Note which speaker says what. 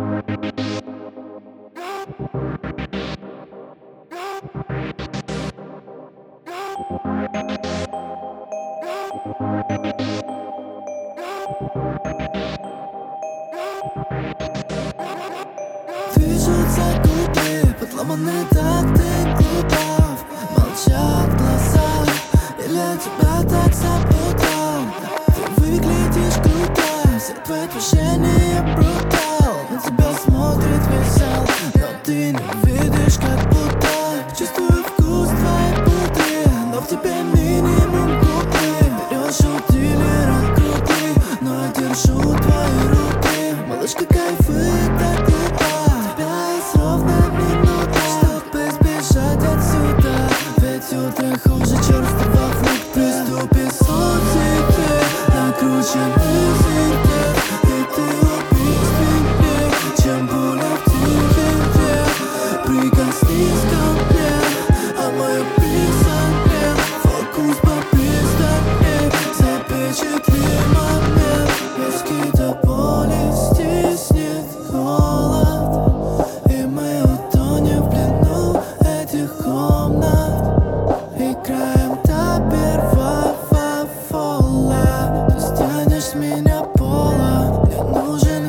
Speaker 1: Движутся губы, подломанные такты клубов. Молчат глаза, я для тебя так запутал. Ты выглядишь круто, все твои движения брутал. На тебя смотрит весь зал, но ты не видишь, как будто. Чувствую вкус твоей пудры, но в тебе минимум купли. Берешь у дилера крупы, но я держу твои руки. Малышка кайфует так глупо. Ровно минута, чтобы сбежать отсюда. Ведь утро хуже черствого фрукта. Приступи соцсети, накрученный зеркал. И ты убийственнее, чем пуля в тебе. Прикоснись ко мне, а мое писание. Фокус попристальнее, запечатли момент. Виски до боли стиснет холод. Играем до первого фола. Ты станешь с меня пола. Мне нужен